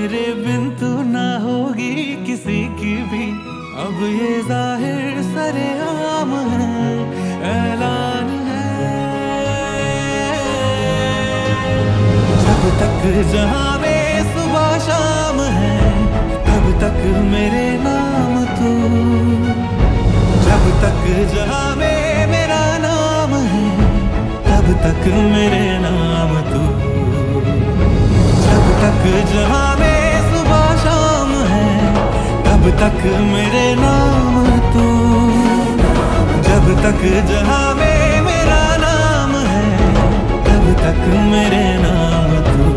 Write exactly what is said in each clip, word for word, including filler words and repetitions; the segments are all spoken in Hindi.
तेरे बिन तू ना होगी किसी की भी, अब ये जाहिर सरेआम है, ऐलान है। जब तक जहां में सुबह शाम है, तब तक मेरे नाम तू। जब तक जहां में मेरा नाम है, तब तक मेरे नाम तू। जब तक जहां में सुबह शाम है, तब तक मेरे नाम तू। जब तक जहां में मेरा नाम है, तब तक मेरे नाम तू।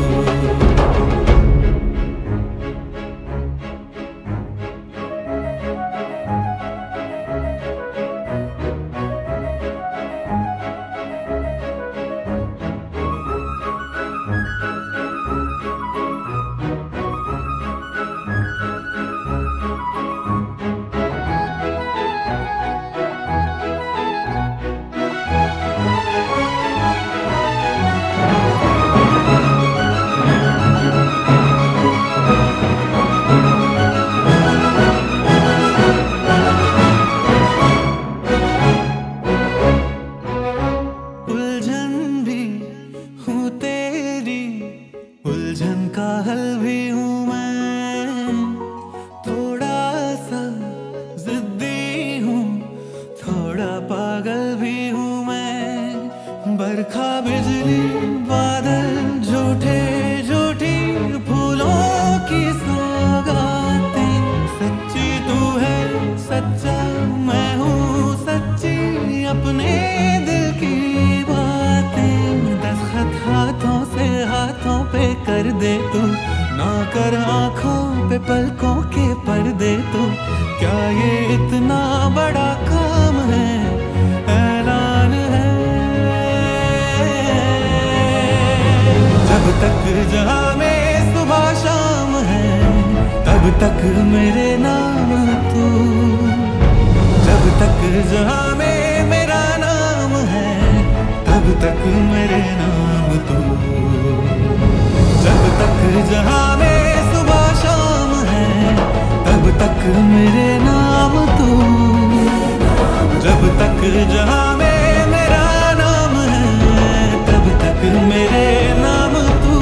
उलझन का हल भी हूँ मैं, थोड़ा सा जिद्दी हूँ, थोड़ा पागल भी हूँ मैं। बरखा बिजली बादल झूठे झूठी फूलों की सौगातें, सच्ची तू है सच्चा मैं हूँ सच्ची, अपने दिल की बातें। दस्तखत हाथों से हाथों पे कर दे तू, ना कर आंखों पे पलकों के पर्दे तू। क्या ये इतना बड़ा काम है, ऐलान है। जब तक जहां में सुबह शाम है, तब तक मेरे नाम तू। जब तक जहां में मेरा नाम है, तब तक मेरे नाम तू। जब तक जहां में सुबह शाम है, तब तक मेरे नाम तू। जब तक जहां में मेरा नाम है, तब तक मेरे नाम तू।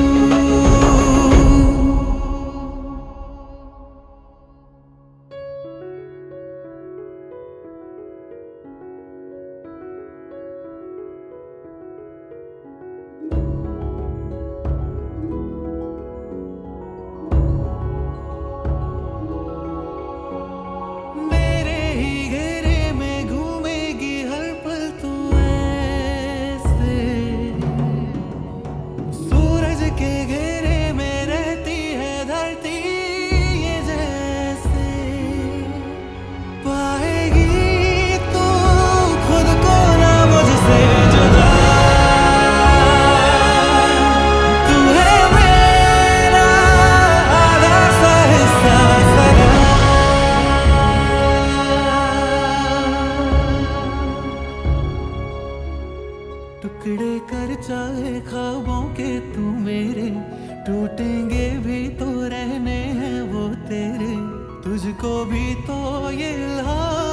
टुकड़े कर चाहे ख्वाबों के तू मेरे, टूटेंगे भी तो रहने हैं वो तेरे। तुझको भी तो ये इल्हाम